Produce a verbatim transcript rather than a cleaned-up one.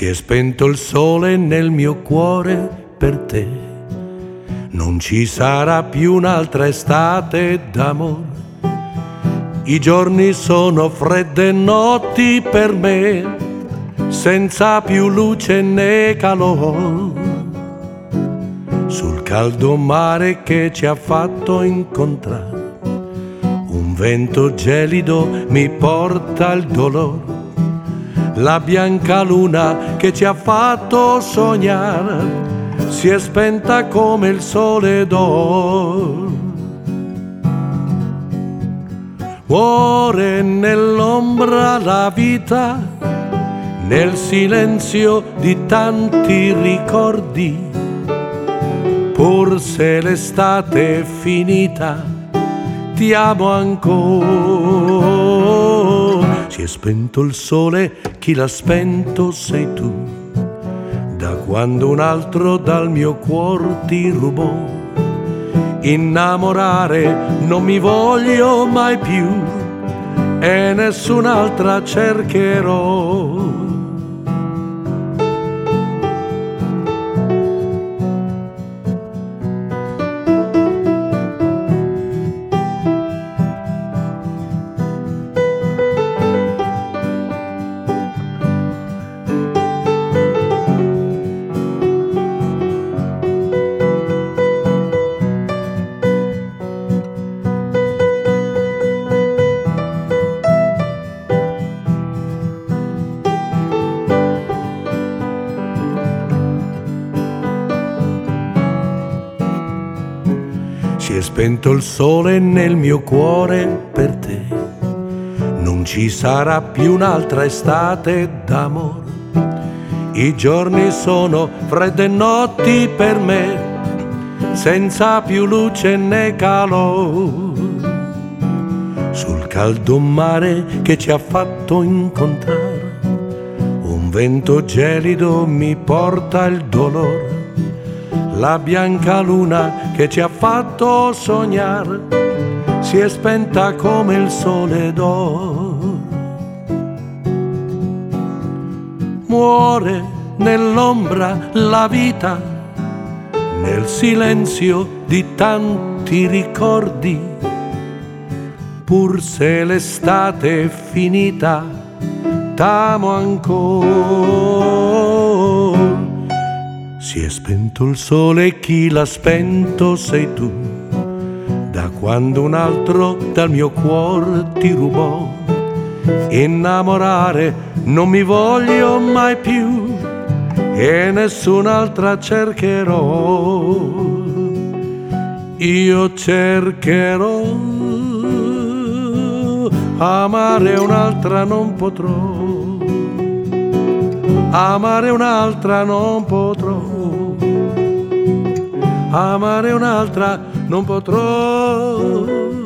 Si è spento il sole nel mio cuore per te, non ci sarà più un'altra estate d'amore. I giorni sono fredde notti per me, senza più luce né calore. Sul caldo mare che ci ha fatto incontrare, un vento gelido mi porta il dolore. La bianca luna che ci ha fatto sognare si è spenta come il sole d'oro. Muore nell'ombra la vita, nel silenzio di tanti ricordi. Pur se l'estate è finita, ti amo ancora. Si è spento il sole, chi l'ha spento sei tu, da quando un altro dal mio cuor ti rubò. Innamorare non mi voglio mai più e nessun'altra cercherò. Si è spento il sole nel mio cuore per te, non ci sarà più un'altra estate d'amore. I giorni sono fredde notti per me, senza più luce né calore. Sul caldo mare che ci ha fatto incontrare, un vento gelido mi porta il dolore. La bianca luna che ci ha fatto sognare si è spenta come il sole d'oro. Muore nell'ombra la vita, nel silenzio di tanti ricordi. Pur se l'estate è finita, t'amo ancora. Si è spento il sole e chi l'ha spento sei tu, da quando un altro dal mio cuore ti rubò. Innamorare non mi voglio mai più e nessun'altra cercherò. Io cercherò, amare un'altra non potrò. Amare un'altra non potrò, amare un'altra non potrò.